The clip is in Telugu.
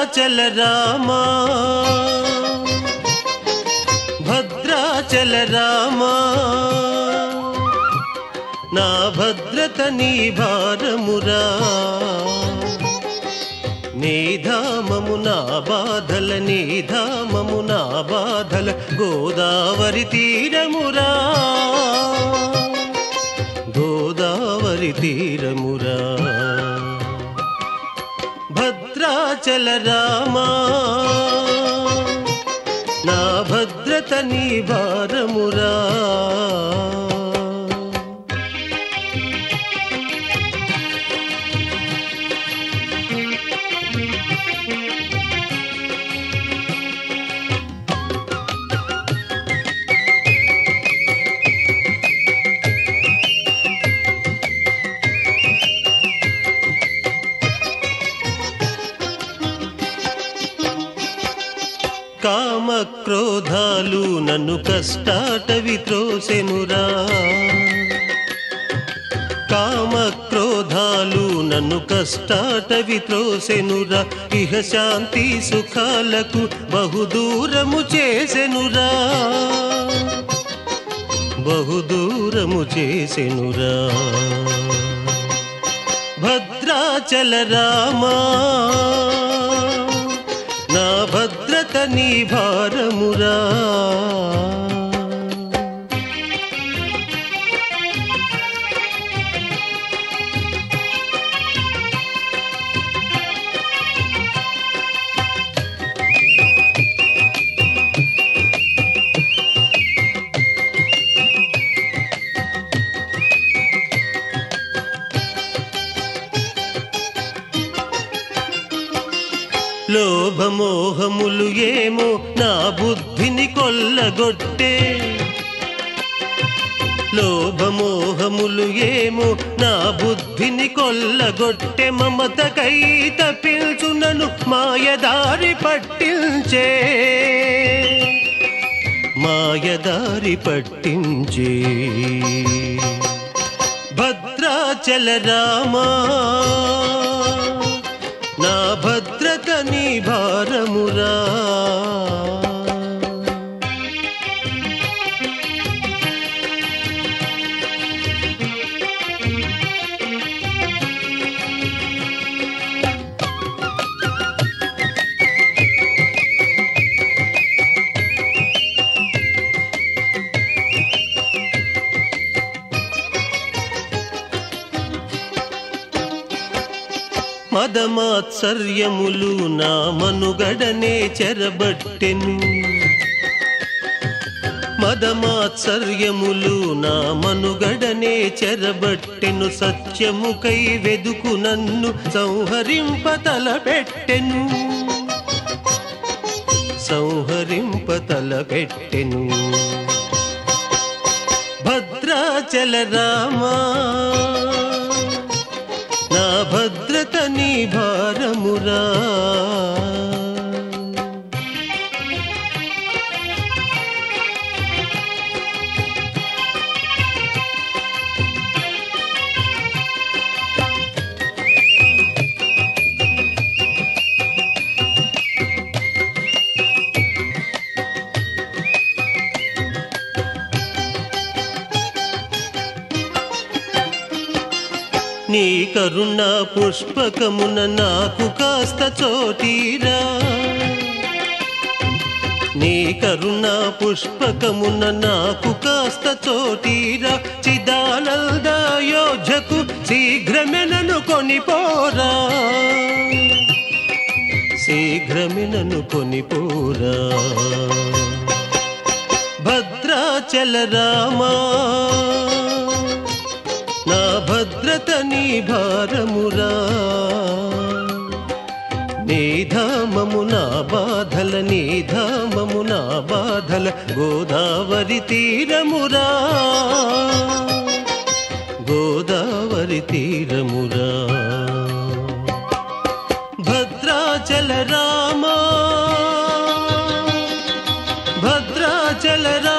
భద్రాచల రామా భద్రాచల రామా నా భద్రత నీ భారమురా నీ ధామము నా బాధల నీ ధామము నా బాధల గోదావరి తీరమురా గోదావరి తీరమురా భద్రాచల రామా నా భద్రత నీ భారమురా కామ క్రోధాలు నన్ను కష్టాటవి త్రోసెనురా కామ క్రోధాలు నన్ను కష్టాటవి త్రోసెనురా ఇహ శాంతి సుఖాలకు బహుదూరము చేసెనురా బహుదూరము చేసెనురా భద్రాచల రామా నా భద్రత నీ భారమురా లోభమోహములు ఏమో నా బుద్ధిని కొల్లగొట్టే లోభమోహములు ఏమో నా బుద్ధిని కొల్లగొట్టె మమతకై తప్పించునను మాయదారి పట్టించే మాయదారి పట్టించే భద్రాచల రామా నా భద్రత నీ భారమురా మదమాత్సర్యములు నా మనుగడనే చెరబట్టెను మదమాత్సర్యములు నా మనుగడనే చెరబట్టెను సత్యముకై వెదుకు నన్ను సంహరింప తలపెట్టెను సంహరింప తలపెట్టెను భద్రాచల రామా నా భద్రత నీ భారమురా నీ కరుణా పుష్పకమున నాకు కాస్త చోటీరా నీ కరుణా పుష్పకమున నాకు కాస్త చోటీరా చిదానంద అయోధ్యకు శీఘ్రమెనను కొనిపోరా శీఘ్రమెనను కొనిపోరా భద్రాచల రామా నా భద్రత నీ భారమురా నీ ధామము నా బాధల నీ ధామము నా బాధల గోదావరి తీరమురా గోదావరి తీరమురా భద్రాచల రామా భద్రాచల రామా